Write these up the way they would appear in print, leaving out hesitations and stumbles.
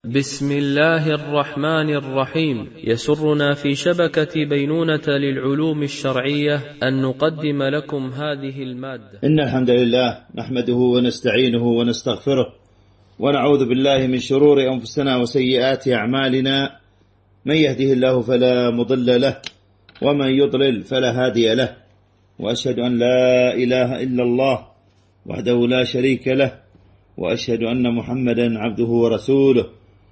بسم الله الرحمن الرحيم. يسرنا في شبكة بينونة للعلوم الشرعية أن نقدم لكم هذه المادة. إن الحمد لله نحمده ونستعينه ونستغفره ونعوذ بالله من شرور أنفسنا وسيئات أعمالنا، من يهده الله فلا مضل له ومن يضلل فلا هادي له، وأشهد أن لا إله إلا الله وحده لا شريك له، وأشهد أن محمدا عبده ورسوله.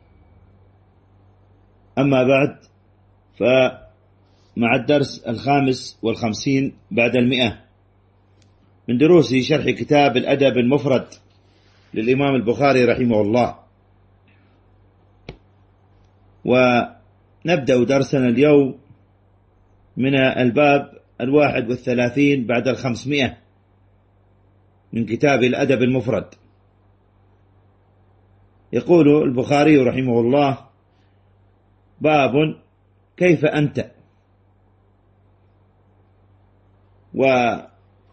أما بعد، فمع الدرس 55 بعد 100 من دروس شرح كتاب الأدب المفرد للإمام البخاري رحمه الله، ونبدأ درسنا اليوم من الباب 31 بعد 500 من كتاب الأدب المفرد. يقول البخاري رحمه الله: باب كيف أنت. ومعنى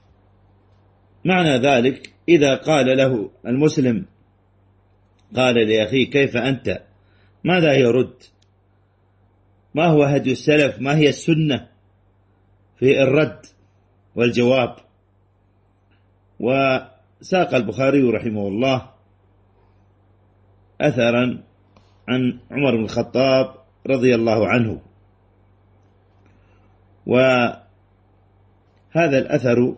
ذلك إذا قال له المسلم، قال لأخيه كيف أنت، ماذا يرد؟ ما هو هدي السلف؟ ما هي السنة في الرد والجواب؟ وساق البخاري رحمه الله أثرا عن عمر بن الخطاب رضي الله عنه، وهذا الأثر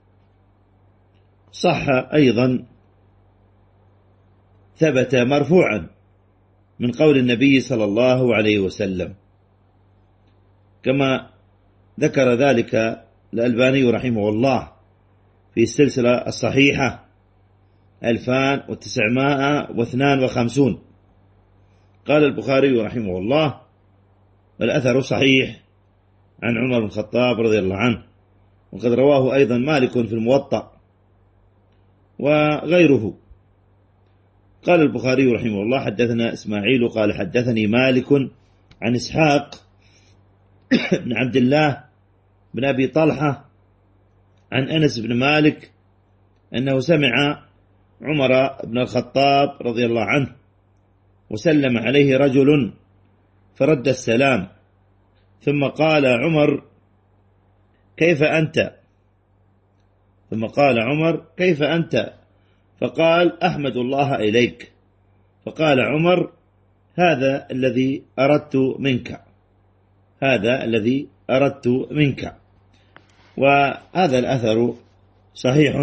صح أيضا، ثبت مرفوعا من قول النبي صلى الله عليه وسلم، كما ذكر ذلك الألباني رحمه الله في السلسلة الصحيحة 2952. قال البخاري رحمه الله: الأثر صحيح عن عمر بن الخطاب رضي الله عنه، وقد رواه أيضا مالك في الموطأ وغيره. قال البخاري رحمه الله: حدثنا إسماعيل قال حدثني مالك عن إسحاق بن عبد الله بن أبي طلحة عن أنس بن مالك أنه سمع عمر بن الخطاب رضي الله عنه وسلم عليه رجل فرد السلام، ثم قال عمر كيف أنت؟ ثم قال عمر كيف أنت؟ فقال أحمد الله إليك. فقال عمر هذا الذي أردت منك، هذا الذي أردت منك. وهذا الأثر صحيح،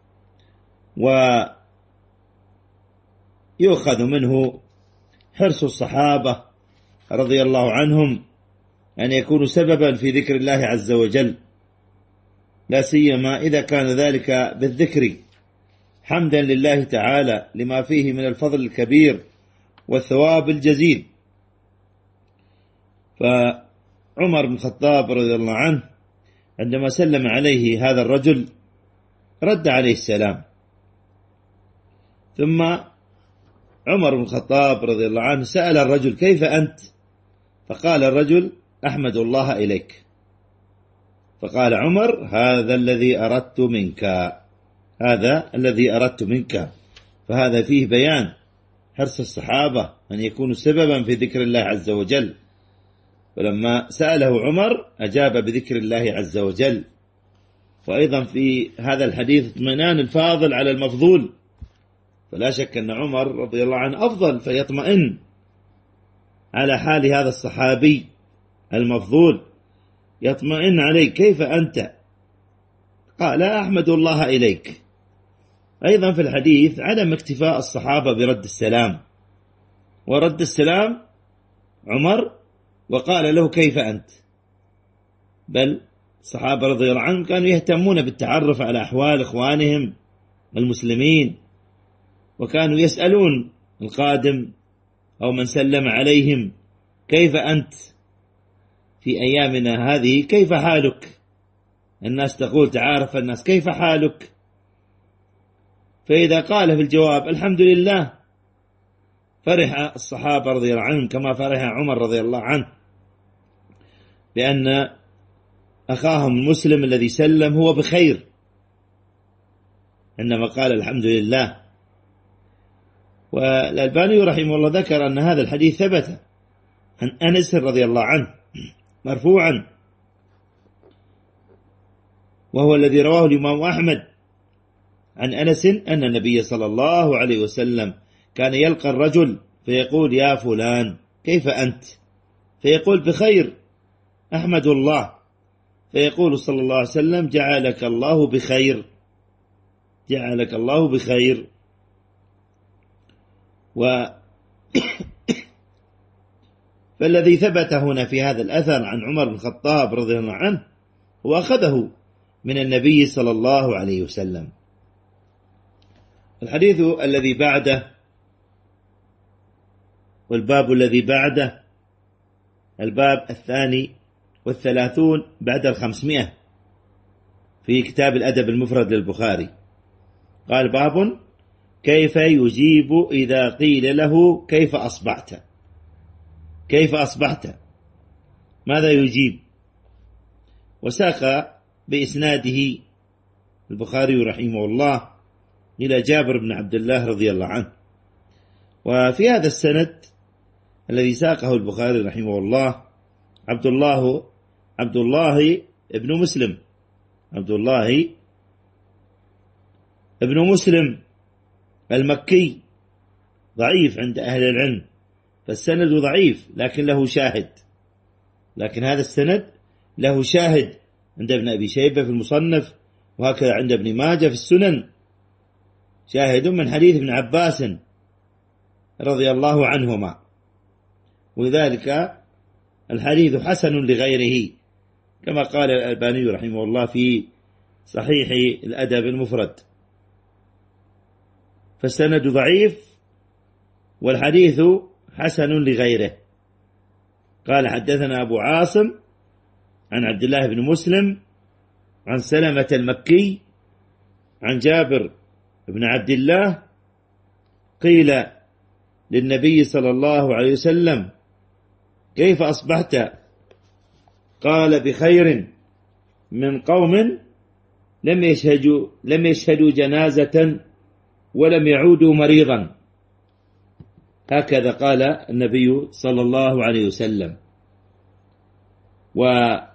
ويؤخذ منه حرص الصحابة رضي الله عنهم أن يكونوا سببا في ذكر الله عز وجل، لا سيما إذا كان ذلك بالذكر حمدا لله تعالى لما فيه من الفضل الكبير والثواب الجزيل. فعمر بن الخطاب رضي الله عنه عندما سلم عليه هذا الرجل رد عليه السلام، ثم عمر بن الخطاب رضي الله عنه سأل الرجل كيف أنت؟ فقال الرجل أحمد الله إليك. فقال عمر هذا الذي أردت منك، هذا الذي أردت منك. فهذا فيه بيان حرص الصحابة أن يكونوا سببا في ذكر الله عز وجل، ولما سأله عمر أجاب بذكر الله عز وجل. وأيضا في هذا الحديث اطمئنان الفاضل على المفضول، فلا شك أن عمر رضي الله عنه أفضل، فيطمئن على حال هذا الصحابي المفضول، يطمئن عليه كيف أنت؟ قال أحمد الله إليك. أيضا في الحديث عدم اكتفاء الصحابة برد السلام، ورد السلام عمر وقال له كيف أنت، بل الصحابة رضي الله عنهم كانوا يهتمون بالتعرف على أحوال إخوانهم المسلمين، وكانوا يسألون القادم أو من سلم عليهم كيف أنت؟ في أيامنا هذه كيف حالك؟ الناس تقول تعارف الناس كيف حالك؟ فإذا قال في الجواب الحمد لله فرح الصحابة رضي الله عنهم كما فرح عمر رضي الله عنه، لأن أخاهم المسلم الذي سلم هو بخير، إنما قال الحمد لله. والألباني رحمه الله ذكر أن هذا الحديث ثبت عن أنس رضي الله عنه مرفوعا، وهو الذي رواه الإمام أحمد عن أنس أن النبي صلى الله عليه وسلم كان يلقى الرجل فيقول: يا فلان كيف أنت؟ فيقول: بخير أحمد الله. فيقول صلى الله عليه وسلم: جعلك الله بخير، جعلك الله بخير. فالذي ثبت هنا في هذا الأثر عن عمر بن الخطاب رضي الله عنه هو أخذه من النبي صلى الله عليه وسلم. الحديث الذي بعده والباب الذي بعده الباب 32 بعد 500 في كتاب الأدب المفرد للبخاري. قال: باب كيف يجيب إذا قيل له كيف أصبحت؟ كيف أصبحت؟ ماذا يجيب؟ وساق بإسناده البخاري رحمه الله إلى جابر بن عبد الله رضي الله عنه. وفي هذا السند الذي ساقه البخاري رحمه الله عبد الله ابن مسلم، عبد الله ابن مسلم المكي ضعيف عند أهل العلم، فالسند ضعيف لكن له شاهد، لكن هذا السند له شاهد عند ابن أبي شيبة في المصنف، وهكذا عند ابن ماجه في السنن، شاهد من حديث ابن عباس رضي الله عنهما، وذلك الحديث حسن لغيره كما قال الألباني رحمه الله في صحيح الأدب المفرد. فالسند ضعيف والحديث حسن لغيره. قال: حدثنا أبو عاصم عن عبد الله بن مسلم عن سلمة المكي عن جابر بن عبد الله قيل للنبي صلى الله عليه وسلم: كيف أصبحت؟ قال: بخير من قوم لم يشهدوا جنازة ولم يعودوا مريضا. هكذا قال النبي صلى الله عليه وسلم. وقول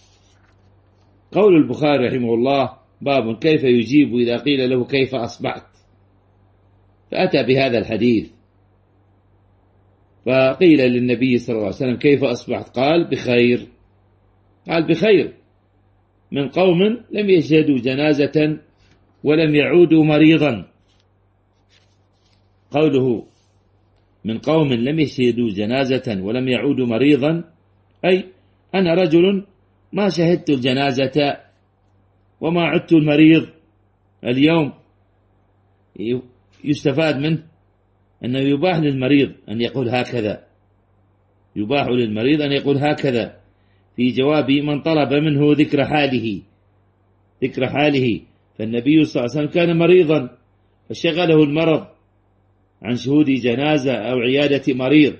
البخاري رحمه الله: باب كيف يجيب إذا قيل له كيف أصبحت، فأتى بهذا الحديث، فقيل للنبي صلى الله عليه وسلم: كيف أصبحت؟ قال: بخير. قال: بخير من قوم لم يشهدوا جنازة ولم يعودوا مريضا. قوله من قوم لم يشهدوا جنازة ولم يعودوا مريضا، أي أنا رجل ما شهدت الجنازة وما عدت المريض. اليوم يستفاد منه أنه يباح للمريض أن يقول هكذا، يباح للمريض أن يقول هكذا في جواب من طلب منه ذكر حاله. فالنبي صلى الله عليه وسلم كان مريضا فشغله المرض عن شهود جنازة أو عيادة مريض،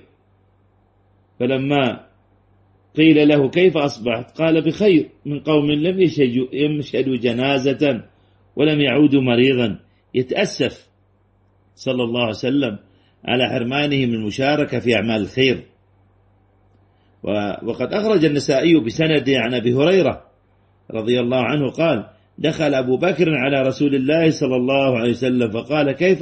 فلما قيل له كيف أصبحت قال: بخير من قوم لم يشهدوا جنازة ولم يعودوا مريضا. يتأسف صلى الله عليه وسلم على حرمانه من المشاركة في أعمال الخير. وقد أخرج النسائي بسند عن أبي هريرة رضي الله عنه قال: دخل أبو بكر على رسول الله صلى الله عليه وسلم فقال: كيف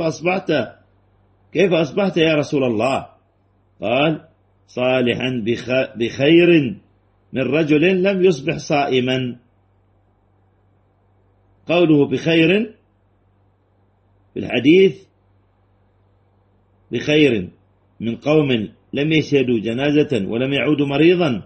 أصبحت يا رسول الله؟ قال: صالحا بخير من رجل لم يصبح صائما. قوله بخير في الحديث بخير من قوم لم يشهدوا جنازة ولم يعودوا مريضا،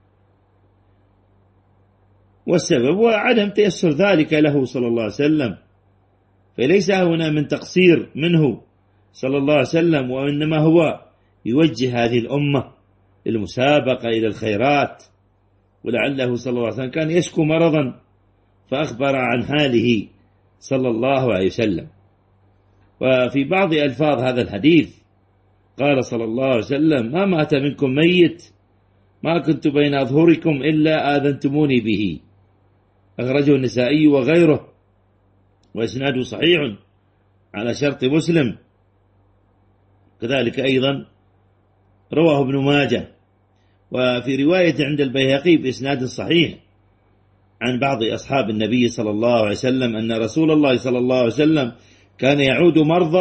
والسبب هو عدم تيسر ذلك له صلى الله عليه وسلم، فليس هنا من تقصير منه صلى الله عليه وسلم، وإنما هو يوجه هذه الأمة للمسابقة إلى الخيرات، ولعله صلى الله عليه وسلم كان يشكو مرضا فأخبر عن حاله صلى الله عليه وسلم. وفي بعض ألفاظ هذا الحديث قال صلى الله عليه وسلم: ما مات منكم ميت ما كنت بين أظهركم إلا آذنتموني به. أخرجه النسائي وغيره، وإسناده صحيح على شرط مسلم. كذلك أيضا رواه ابن ماجه. وفي رواية عند البيهقي بإسناد صحيح عن بعض أصحاب النبي صلى الله عليه وسلم أن رسول الله صلى الله عليه وسلم كان يعود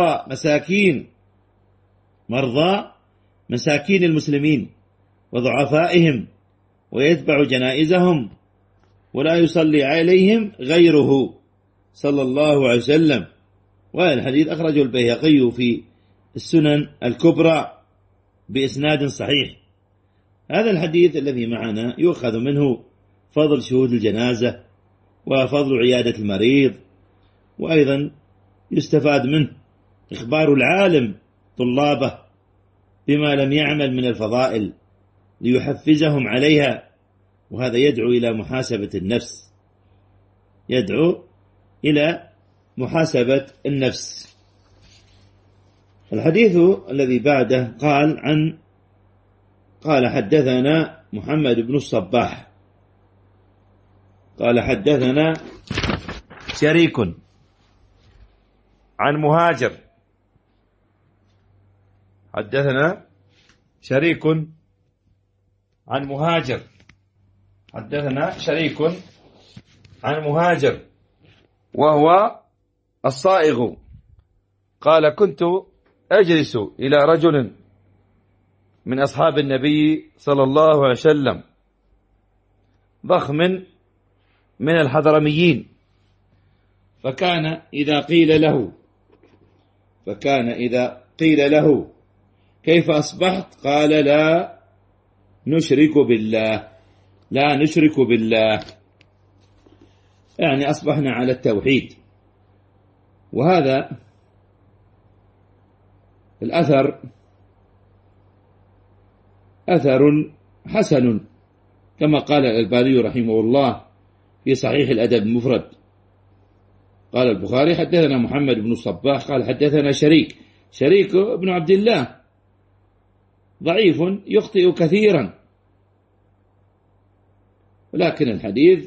مرضى مساكين المسلمين وضعفائهم ويتبع جنائزهم ولا يصلي عليهم غيره صلى الله عليه وسلم. والحديث أخرجه البيهقي في السنن الكبرى بإسناد صحيح. هذا الحديث الذي معنا يؤخذ منه فضل شهود الجنازة وفضل عيادة المريض، وأيضا يستفاد منه إخبار العالم طلابه بما لم يعمل من الفضائل ليحفزهم عليها، وهذا يدعو إلى محاسبة النفس، يدعو إلى محاسبة النفس. الحديث الذي بعده قال حدثنا محمد بن الصباح قال حدثنا شريك عن مهاجر، حدثنا شريك عن مهاجر، حدثنا شريك عن مهاجر وهو الصائغ قال كنت أجلس إلى رجل من أصحاب النبي صلى الله عليه وسلم ضخم من الحضرميين، فكان إذا قيل له كيف أصبحت قال لا نشرك بالله، يعني أصبحنا على التوحيد. وهذا الأثر أثر حسن كما قال الألباني رحمه الله في صحيح الأدب المفرد. قال البخاري حدثنا محمد بن الصباح قال حدثنا شريك بن عبد الله ضعيف يخطئ كثيرا، ولكن الحديث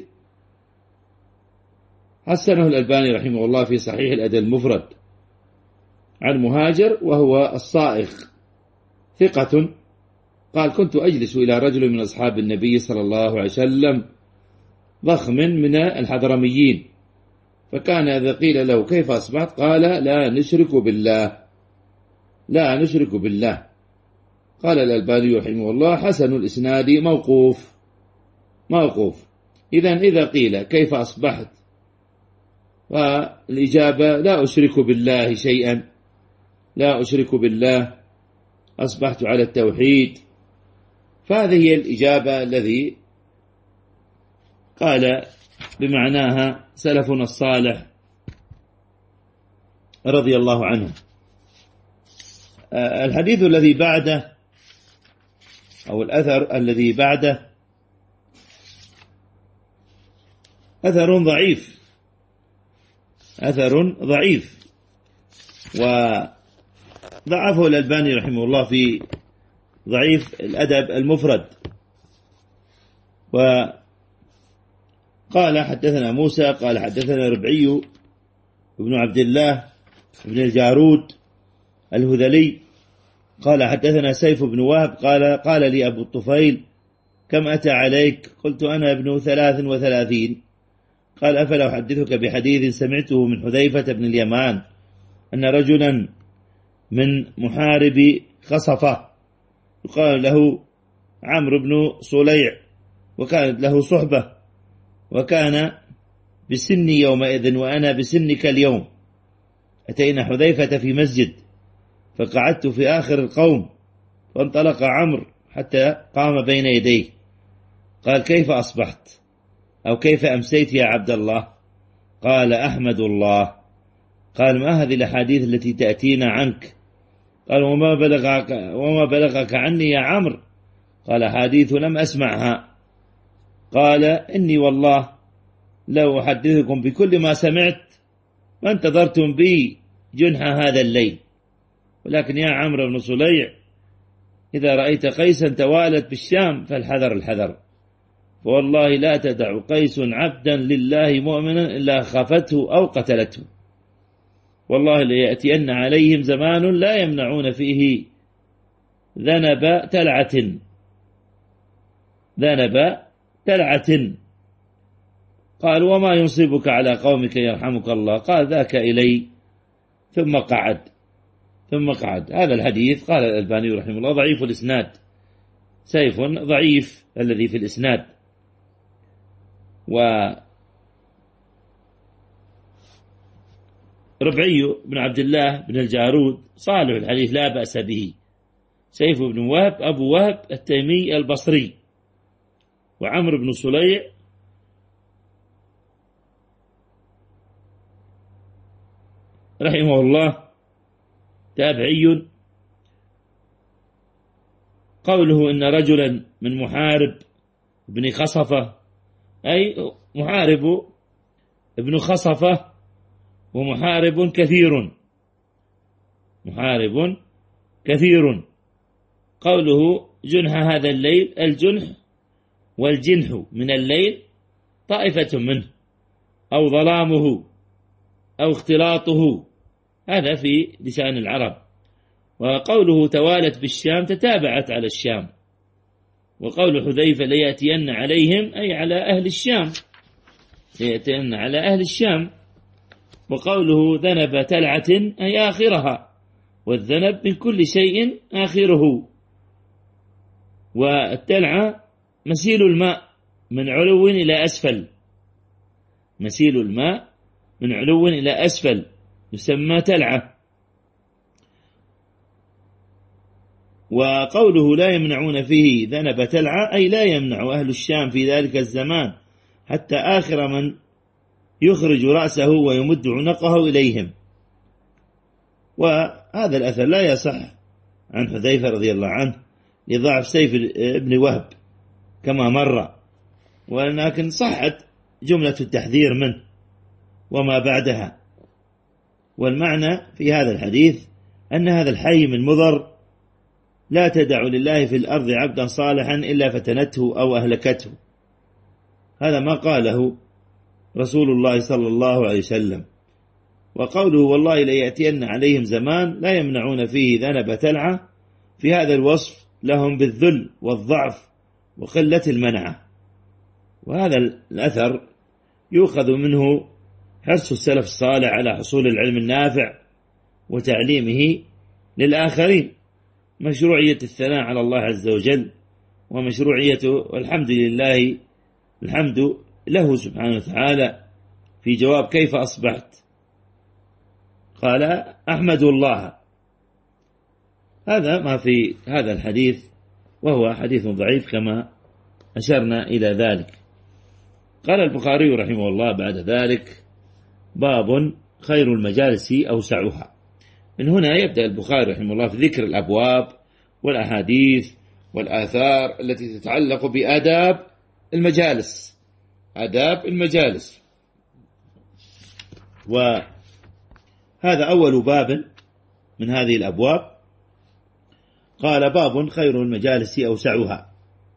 حسنه الألباني رحمه الله في صحيح الأدب المفرد عن مهاجر وهو الصائغ ثقة قال كنت أجلس إلى رجل من أصحاب النبي صلى الله عليه وسلم ضخم من الحضرميين، فكان إذا قيل له كيف أصبحت قال لا نشرك بالله. قال الألباني رحمه الله حسن الإسناد موقوف. إذا قيل كيف أصبحت فالإجابة لا أشرك بالله شيئا، لا أشرك بالله، أصبحت على التوحيد، فهذه هي الإجابة الذي قال بمعناها سلفنا الصالح رضي الله عنه. الحديث الذي بعده أو الأثر الذي بعده أثر ضعيف وضعفه الألباني رحمه الله في ضعيف الأدب المفرد. وقال حدثنا موسى قال حدثنا ربعي بن عبد الله بن الجارود الهذلي قال حدثنا سيف بن وهب قال لي أبو الطفيل كم أتى عليك؟ قلت أنا ابن 33. قال أفلا أحدثك بحديث سمعته من حذيفة بن اليمان أن رجلا من محارب خصفة يقال له عمرو بن صليع وكانت له صحبة، وكان بسني يومئذ وأنا بسنك اليوم، أتينا حذيفة في مسجد فقعدت في آخر القوم، فانطلق عمرو حتى قام بين يديه قال كيف أصبحت أو كيف أمسيت يا عبد الله؟ قال أحمد الله. قال ما هذه الأحاديث التي تأتينا عنك؟ قال وما بلغك عني يا عمرو؟ قال حديث لم أسمعها. قال إني والله لو أحدثكم بكل ما سمعت ما انتظرتم بي جنح هذا الليل، ولكن يا عمرو بن صليع إذا رأيت قيسا توالت بالشام فالحذر، فوالله لا تدع قيس عبدا لله مؤمنا إلا خافته أو قتلته. والله ليأتين عليهم زمان لا يمنعون فيه ذنب تلعة. قال وما ينصبك على قومك يرحمك الله؟ قال ذاك إلي، ثم قعد. هذا الحديث قال الألباني رحمه الله ضعيف الإسناد، سيف ضعيف الذي في الإسناد. وربعي بن عبد الله بن الجارود صالح الحديث لا بأس به. سيف بن وهب أبو وهب التيمي البصري. وعمر بن صليع رحمه الله تابعي. قوله إن رجلا من محارب ابن خصفة، أي محارب ابن خصفة، ومحارب كثير. قوله جنح هذا الليل، الجنح والجنح من الليل طائفة منه، أو ظلامه أو اختلاطه، هذا في لسان العرب. وقوله توالت بالشام تتابعت على الشام. وقول حذيفة ليأتين عليهم أي على أهل الشام، ليأتين على أهل الشام. وقوله ذنب تلعة أي آخرها، والذنب من كل شيء آخره. والتلعة مسيل الماء من علو إلى أسفل، مسيل الماء من علو إلى أسفل يسمى تلعة. وقوله لا يمنعون فيه ذنب تلعة أي لا يمنع أهل الشام في ذلك الزمان حتى آخر من يخرج رأسه ويمد عنقه إليهم. وهذا الأثر لا يصح عن حذيفة رضي الله عنه لضعف سيف ابن وهب كما مر، ولكن صحت جملة التحذير منه وما بعدها. والمعنى في هذا الحديث أن هذا الحي من مضر لا تدع لله في الأرض عبدا صالحا إلا فتنته أو أهلكته. هذا ما قاله رسول الله صلى الله عليه وسلم. وقوله والله ليأتين عليهم زمان لا يمنعون فيه ذنب تلعة، في هذا الوصف لهم بالذل والضعف وقلة المنعة. وهذا الأثر يؤخذ منه حرص السلف الصالح على حصول العلم النافع وتعليمه للآخرين، مشروعية الثناء على الله عز وجل، ومشروعية الحمد لله، الحمد له سبحانه وتعالى. في جواب كيف أصبحت؟ قال أحمد الله. هذا ما في هذا الحديث، وهو حديث ضعيف كما أشرنا إلى ذلك. قال البخاري رحمه الله بعد ذلك باب خير المجالس أوسعها. من هنا يبدأ البخاري رحمه الله في ذكر الأبواب والأحاديث والآثار التي تتعلق بآداب المجالس، آداب المجالس. وهذا أول باب من هذه الأبواب. قال باب خير المجالس أوسعها،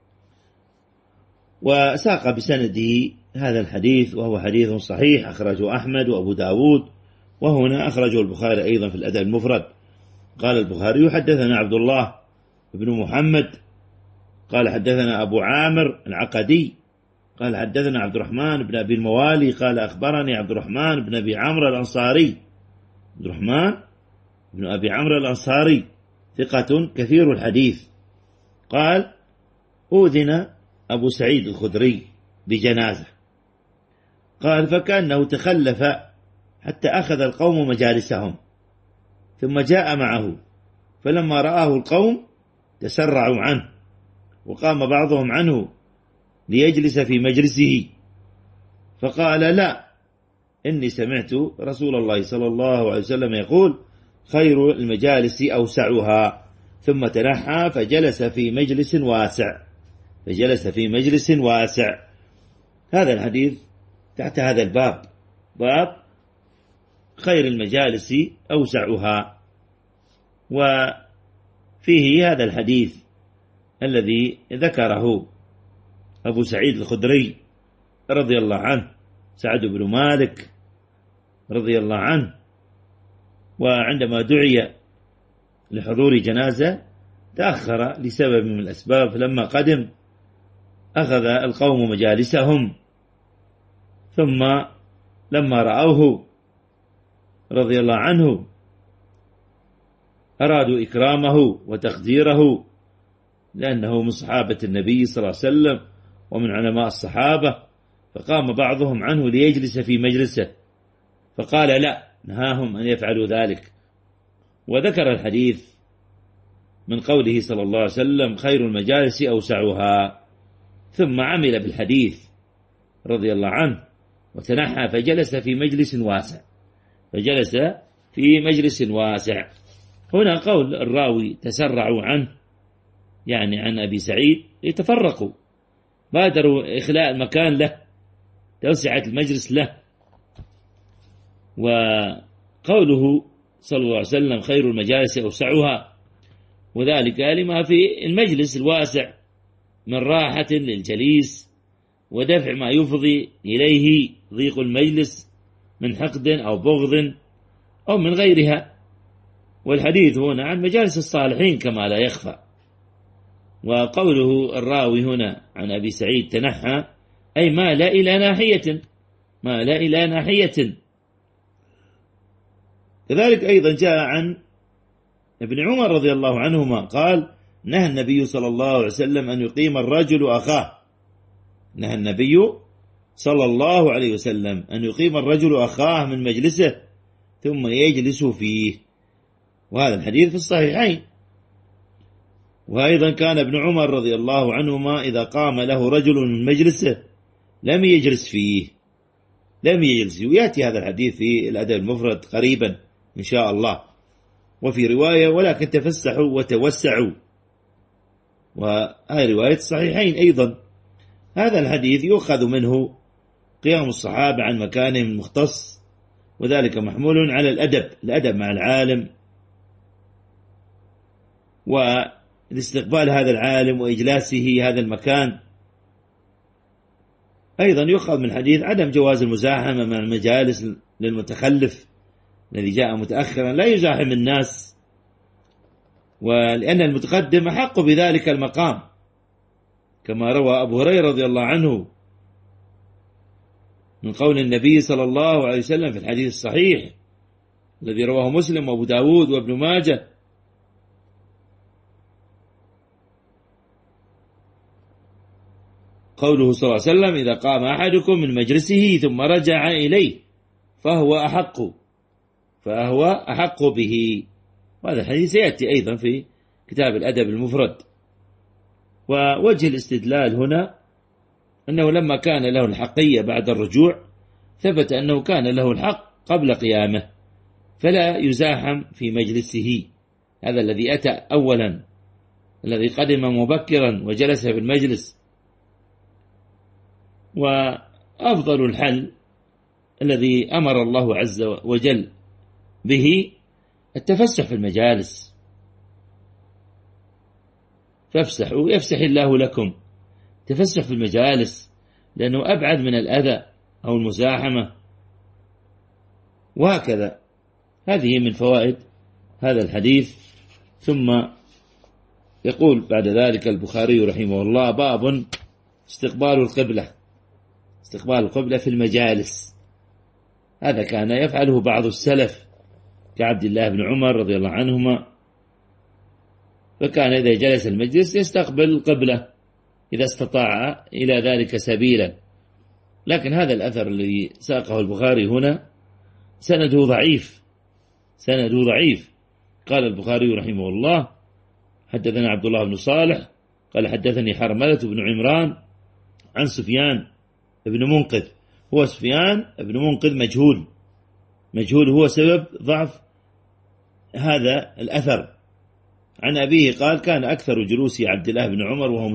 وساق بسنده هذا الحديث، وهو حديث صحيح أخرجه أحمد وأبو داود، وهنا أخرجه البخاري أيضا في الأدب المفرد. قال البخاري حدثنا عبد الله بن محمد قال حدثنا أبو عامر العقدي قال حدثنا عبد الرحمن بن أبي الموالي قال أخبرني عبد الرحمن بن أبي عمرو الأنصاري. عبد الرحمن بن أبي عمرو الأنصاري ثقة كثير الحديث. قال أذن أبو سعيد الخدري بجنازة، قال فكأنه تخلف حتى أخذ القوم مجالسهم، ثم جاء معه، فلما رآه القوم تسرعوا عنه، وقام بعضهم عنه ليجلس في مجلسه، فقال لا، إني سمعت رسول الله صلى الله عليه وسلم يقول خير المجالس أوسعها، ثم تنحى فجلس في مجلس واسع. هذا الحديث تحت هذا الباب، باب خير المجالس أوسعها. وفيه هذا الحديث الذي ذكره أبو سعيد الخدري رضي الله عنه، سعد بن مالك رضي الله عنه، وعندما دعي لحضور جنازة تأخر لسبب من الأسباب، فلما قدم أخذ القوم مجالسهم، ثم لما رأوه رضي الله عنه أرادوا إكرامه وتقديره، لأنه من صحابة النبي صلى الله عليه وسلم ومن علماء الصحابة، فقام بعضهم عنه ليجلس في مجلسه، فقال لا، نهاهم أن يفعلوا ذلك. وذكر الحديث من قوله صلى الله عليه وسلم خير المجالس أوسعها، ثم عمل بالحديث رضي الله عنه وتنحى فجلس في مجلس واسع، فجلس في مجلس واسع. هنا قول الراوي تسرعوا عنه، يعني عن أبي سعيد، يتفرقوا، بادروا إخلاء المكان له، توسعة المجلس له. وقوله صلى الله عليه وسلم خير المجالس أوسعها، وذلك لما في المجلس الواسع من راحة للجليس ودفع ما يفضي إليه ضيق المجلس من حقد أو بغض أو من غيرها. والحديث هنا عن مجالس الصالحين كما لا يخفى. وقوله الراوي هنا عن أبي سعيد تنحى، أي مال إلى ناحية، مال إلى ناحية. كذلك أيضا جاء عن ابن عمر رضي الله عنهما قال نهى النبي صلى الله عليه وسلم أن يقيم الرجل أخاه، نهى النبي صلى الله عليه وسلم أن يقيم الرجل أخاه من مجلسه ثم يجلس فيه، وهذا الحديث في الصحيحين. وأيضا كان ابن عمر رضي الله عنهما إذا قام له رجل من مجلسه لم يجلس فيه، لم يجلس. ويأتي هذا الحديث في الأدب المفرد قريبا إن شاء الله. وفي رواية ولكن تفسحوا وتوسعوا، وهذه رواية الصحيحين أيضا. هذا الحديث يؤخذ منه قيام الصحابة عن مكانهم المختص، وذلك محمول على الأدب مع العالم، والاستقبال هذا العالم وإجلاسه هذا المكان. أيضا يؤخذ من حديث عدم جواز المزاحمة مع المجالس للمتخلف الذي جاء متأخرا، لا يزاحم الناس، ولأن المتقدم أحق بذلك المقام، كما روى أبو هريرة رضي الله عنه من قول النبي صلى الله عليه وسلم في الحديث الصحيح الذي رواه مسلم وأبو داود وابن ماجه، قوله صلى الله عليه وسلم إذا قام أحدكم من مجلسه ثم رجع إليه فهو أحق به. وهذا الحديث سيأتي أيضا في كتاب الأدب المفرد. ووجه الاستدلال هنا أنه لما كان له الحقية بعد الرجوع ثبت أنه كان له الحق قبل قيامه، فلا يزاحم في مجلسه. هذا الذي أتى أولا، الذي قدم مبكرا وجلس في المجلس. وأفضل الحل الذي أمر الله عز وجل به التفسح في المجالس، فافسحوا يفسح الله لكم، تفسح في المجالس، لأنه أبعد من الأذى أو المزاحمة. وهكذا هذه من فوائد هذا الحديث. ثم يقول بعد ذلك البخاري رحمه الله باب استقبال القبلة في المجالس. هذا كان يفعله بعض السلف كعبد الله بن عمر رضي الله عنهما، فكان إذا جلس المجلس يستقبل القبلة إذا استطاع إلى ذلك سبيلا. لكن هذا الأثر الذي ساقه البخاري هنا سنده ضعيف. قال البخاري رحمه الله حدثنا عبد الله بن صالح قال حدثني حرملة بن عمران عن سفيان بن منقذ. هو سفيان بن منقذ مجهول هو سبب ضعف هذا الأثر. عن أبيه قال كان أكثر جلوس عبد الله بن عمر وهو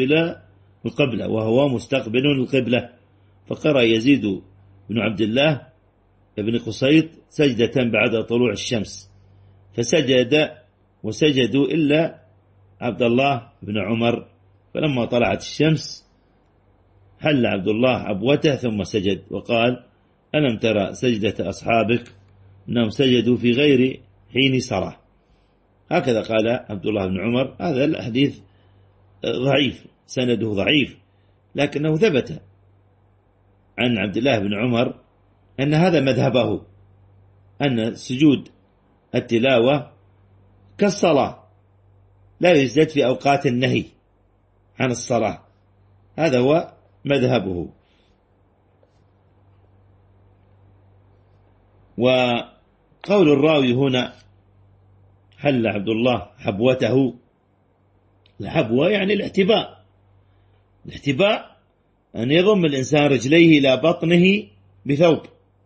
مستقبل القبلة، فقرأ يزيد بن عبد الله بن قصيط سجدة بعد طلوع الشمس، فسجد وسجدوا إلا عبد الله بن عمر، فلما طلعت الشمس حل عبد الله عبوته ثم سجد، وقال ألم ترى سجدة أصحابك أنهم سجدوا في غير حين صلاة. هكذا قال عبد الله بن عمر. هذا الحديث ضعيف، سنده ضعيف، لكنه ثبت عن عبد الله بن عمر أن هذا مذهبه، أن سجود التلاوة كالصلاة لا يسجد في أوقات النهي عن الصلاة، هذا هو مذهبه. وقول الراوي هنا حل عبد الله حبوته، الحبوة يعني الاحتباء. الاحتباء أن يضم الإنسان رجليه إلى بطنه بثوب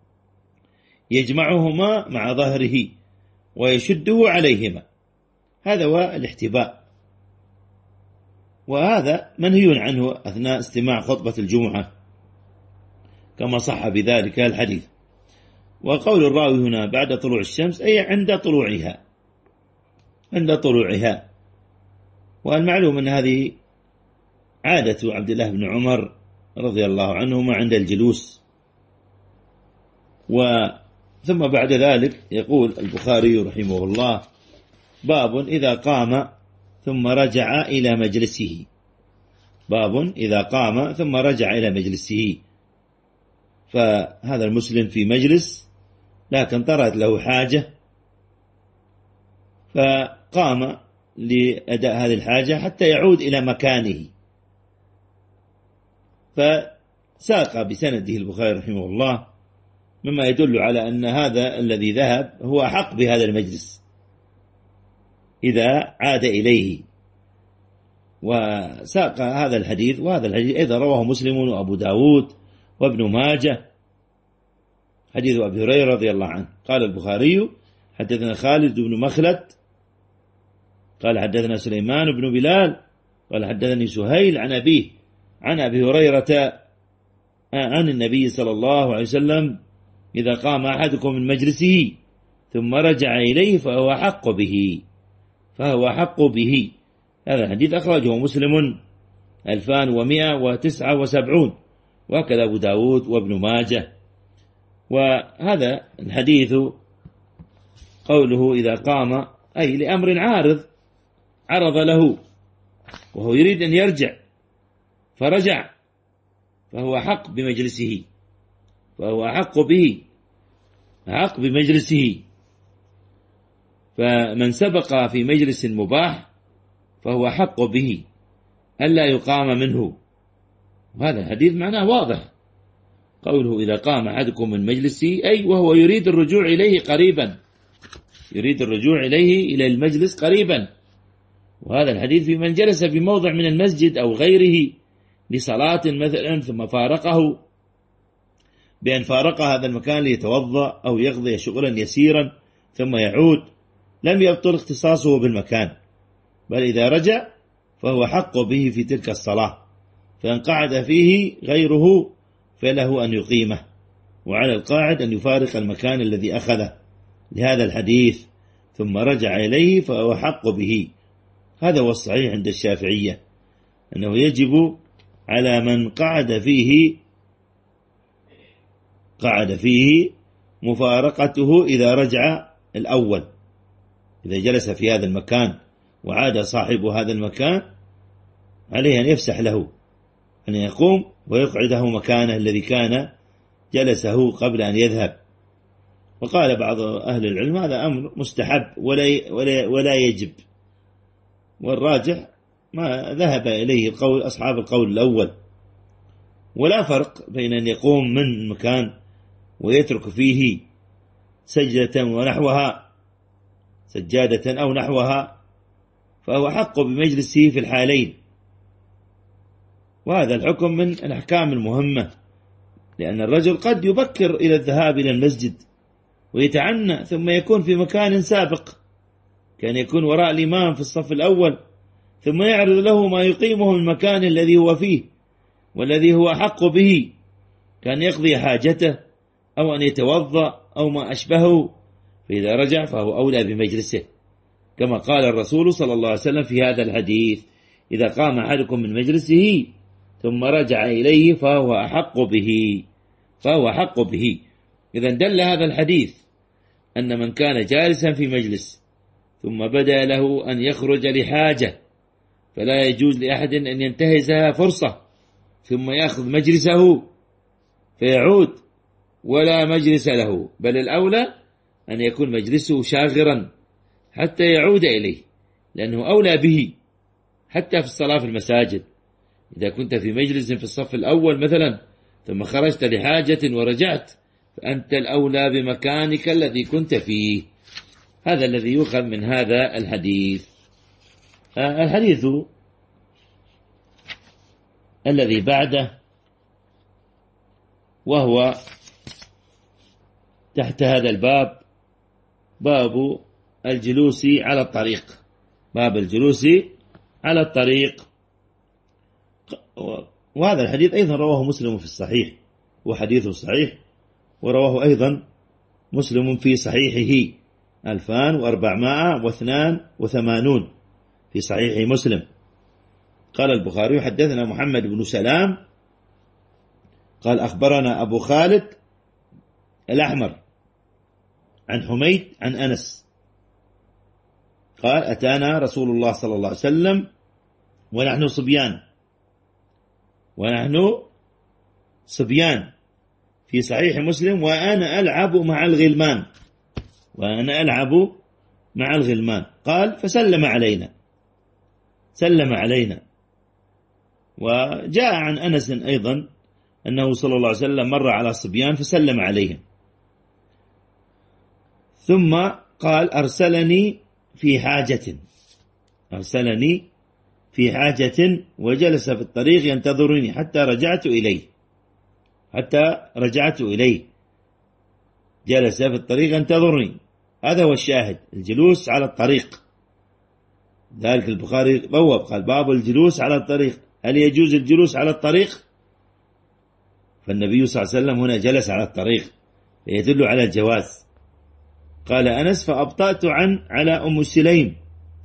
يجمعهما مع ظهره ويشده عليهما، هذا هو الاحتباء، وهذا منهي عنه أثناء استماع خطبة الجمعة كما صح بذلك الحديث. وقول الراوي هنا بعد طلوع الشمس أي عند طلوعها، عند طلوعها. والمعلوم أن هذه عادة عبد الله بن عمر رضي الله عنهما عند الجلوس. ثم بعد ذلك يقول البخاري رحمه الله: باب إذا قام ثم رجع إلى مجلسه. باب إذا قام ثم رجع إلى مجلسه. فهذا المسلم في مجلس لكن طرأت له حاجة فقام لأداء هذه الحاجة حتى يعود إلى مكانه، فساق بسنده البخاري رحمه الله مما يدل على أن هذا الذي ذهب هو أحق بهذا المجلس إذا عاد إليه. وساق هذا الحديث، وهذا الحديث أيضا رواه مسلم وأبو داود وابن ماجه، حديث أبي هريرة رضي الله عنه. قال البخاري: حدثنا خالد بن مخلد قال حدثنا سليمان بن بلال قال حدثني سهيل عن أبيه عن أبي هريرة عن النبي صلى الله عليه وسلم: إذا قام أحدكم من مجلسه ثم رجع إليه فهو حق به، فهو حق به. هذا الحديث أخرجه مسلم 2179 وكذا أبو داود وابن ماجه. وهذا الحديث قوله إذا قام أي لأمر عرض له وهو يريد أن يرجع فرجع، فهو حق بمجلسه، فهو حق به، حق بمجلسه. فمن سبق في مجلس مباح فهو حق به ألا يقام منه. وهذا الحديث معناه واضح، قوله إذا قام أحدكم من مجلسه أي وهو يريد الرجوع إليه قريبا، يريد الرجوع إليه إلى المجلس قريبا. وهذا الحديث في من جلس في موضع من المسجد أو غيره لصلاة مثلا ثم فارقه، بأن فارق هذا المكان ليتوضأ أو يقضي شغلا يسيرا ثم يعود، لم يبطل اختصاصه بالمكان، بل إذا رجع فهو حق به في تلك الصلاة، فإن قعد فيه غيره فله أن يقيمه، وعلى القاعد أن يفارق المكان الذي أخذه لهذا الحديث ثم رجع إليه فهو حق به. هذا هو الصحيح عند الشافعية، أنه يجب على من قعد فيه مفارقته إذا رجع الأول. إذا جلس في هذا المكان وعاد صاحب هذا المكان عليه أن يفسح له أن يقوم ويقعده مكانه الذي كان جلسه قبل أن يذهب. وقال بعض أهل العلم هذا أمر مستحب ولا يجب، والراجح ما ذهب إليه أصحاب القول الأول. ولا فرق بين أن يقوم من مكان ويترك فيه سجدة ونحوها، سجادة أو نحوها، فهو حق بمجلسه في الحالين. وهذا الحكم من الأحكام المهمة، لأن الرجل قد يبكر إلى الذهاب إلى المسجد ويتعنى ثم يكون في مكان سابق، كان يكون وراء الإمام في الصف الأول، ثم يعرض له ما يقيمه المكان الذي هو فيه والذي هو حق به، كان يقضي حاجته أو أن يتوضأ أو ما أشبهه، فإذا رجع فهو أولى بمجلسه، كما قال الرسول صلى الله عليه وسلم في هذا الحديث: إذا قام أحدكم من مجلسه ثم رجع إليه فهو أحق به، فهو حق به. إذا دل هذا الحديث أن من كان جالسا في مجلس ثم بدأ له أن يخرج لحاجة فلا يجوز لأحد أن ينتهزها فرصة ثم يأخذ مجلسه فيعود ولا مجلس له، بل الأولى أن يكون مجلسه شاغرا حتى يعود إليه، لأنه أولى به حتى في الصلاة في المساجد. إذا كنت في مجلس في الصف الأول مثلا ثم خرجت لحاجة ورجعت فأنت الأولى بمكانك الذي كنت فيه. هذا الذي يؤخذ من هذا الحديث. الحديث الذي بعده وهو تحت هذا الباب، باب الجلوس على الطريق. باب الجلوس على الطريق. وهذا الحديث أيضا رواه مسلم في الصحيح، وحديثه صحيح، ورواه أيضا مسلم في صحيحه 2482 في صحيح مسلم. قال البخاري حدثنا محمد بن سلام قال أخبرنا أبو خالد الأحمر عن حميد عن أنس قال أتانا رسول الله صلى الله عليه وسلم ونحن صبيان في صحيح مسلم وأنا ألعب مع الغلمان قال فسلم علينا. وجاء عن أنس أيضا أنه صلى الله عليه وسلم مر على الصبيان فسلم عليهم، ثم قال أرسلني في حاجة وجلس في الطريق ينتظرني حتى رجعت إليه. جلس في الطريق ينتظرني، هذا هو الشاهد، الجلوس على الطريق. ذلك البخاري بواب قال باب الجلوس على الطريق. هل يجوز الجلوس على الطريق؟ فالنبي صلى الله عليه وسلم هنا جلس على الطريق يدل على الجواز. قال أنس فأبطأت على أم سليم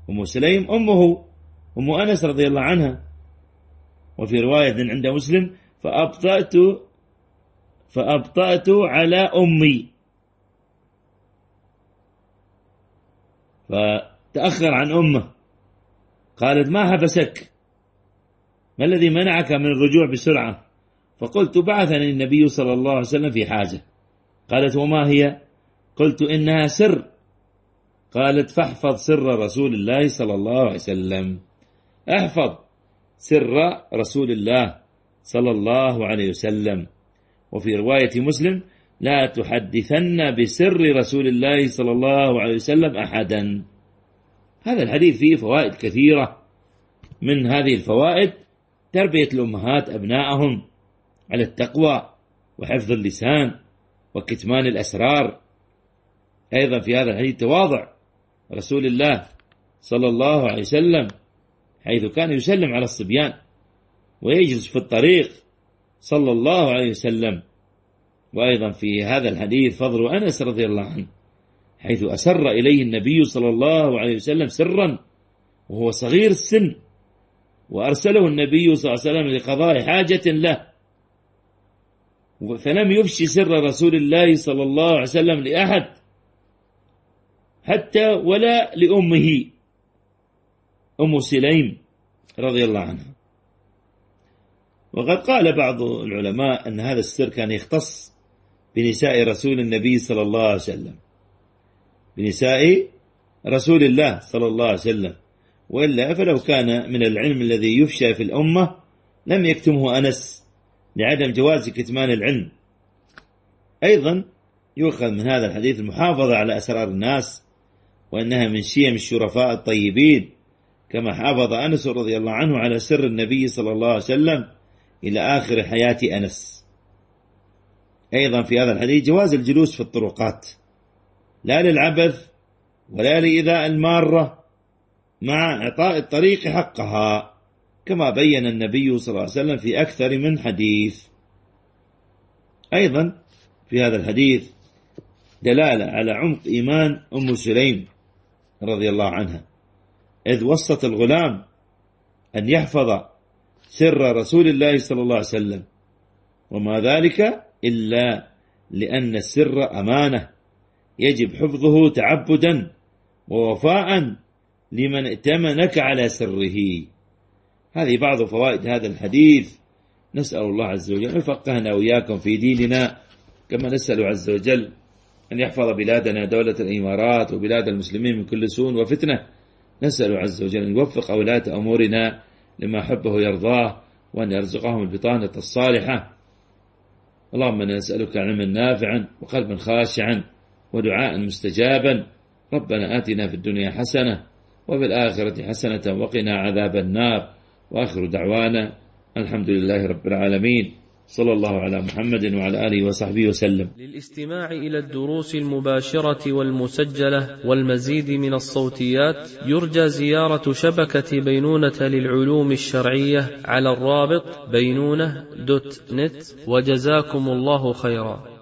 أم أنس رضي الله عنها، وفي رواية عند مسلم فأبطأت على أمي، فتأخر عن أمه. قالت ما حبسك؟ ما الذي منعك من الرجوع بسرعة؟ فقلت بعثني النبي صلى الله عليه وسلم في حاجة. قالت وما هي؟ قلت إنها سر. قالت فاحفظ سر رسول الله صلى الله عليه وسلم. احفظ سر رسول الله صلى الله عليه وسلم. وفي رواية مسلم لا تحدثن بسر رسول الله صلى الله عليه وسلم أحدا. هذا الحديث فيه فوائد كثيرة، من هذه الفوائد تربية الأمهات أبنائهم على التقوى وحفظ اللسان وكتمان الأسرار. أيضا في هذا الحديث تواضع رسول الله صلى الله عليه وسلم، حيث كان يسلم على الصبيان ويجلس في الطريق صلى الله عليه وسلم. وأيضا في هذا الحديث فضل أنس رضي الله عنه، حيث أسر إليه النبي صلى الله عليه وسلم سرا وهو صغير السن، وأرسله النبي صلى الله عليه وسلم لقضاء حاجة له، فلم يفشي سر رسول الله صلى الله عليه وسلم لأحد حتى ولا لأمه أم سليم رضي الله عنها. وقد قال بعض العلماء أن هذا السر كان يختص بنساء رسول النبي صلى الله عليه وسلم، بنساء رسول الله صلى الله عليه وسلم، وإلا فلو كان من العلم الذي يفشى في الأمة لم يكتمه أنس لعدم جواز كتمان العلم. أيضا يؤخذ من هذا الحديث المحافظة على أسرار الناس، وأنها من شيم الشرفاء الطيبين، كما حافظ أنس رضي الله عنه على سر النبي صلى الله عليه وسلم إلى آخر حياة أنس. أيضا في هذا الحديث جواز الجلوس في الطرقات، لا للعبث ولا لإيذاء المارة، مع إعطاء الطريق حقها، كما بين النبي صلى الله عليه وسلم في أكثر من حديث. أيضا في هذا الحديث دلالة على عمق إيمان أم سليم رضي الله عنها، إذ وصت الغلام أن يحفظ سر رسول الله صلى الله عليه وسلم، وما ذلك إلا لأن السر أمانة يجب حفظه تعبدا ووفاء لمن ائتمنك على سره. هذه بعض فوائد هذا الحديث. نسأل الله عز وجل أن يفقهنا وإياكم في ديننا، كما نسأل عز وجل أن يحفظ بلادنا دولة الإمارات وبلاد المسلمين من كل سوء وفتنة. نسأل عز وجل أن يوفق ولاة أمورنا لما حبه يرضاه، وأن يرزقهم البطانة الصالحة. اللهم نسألك علما نافعا وقلبا خاشعا ودعاء مستجابا. ربنا آتنا في الدنيا حسنة وفي الآخرة حسنة وقنا عذاب النار. وآخر دعوانا الحمد لله رب العالمين، صلى الله على محمد وعلى آله وصحبه وسلم. للاستماع إلى الدروس المباشرة والمسجلة والمزيد من الصوتيات يرجى زيارة شبكة بينونة للعلوم الشرعية على الرابط بينونة.net. وجزاكم الله خيرا.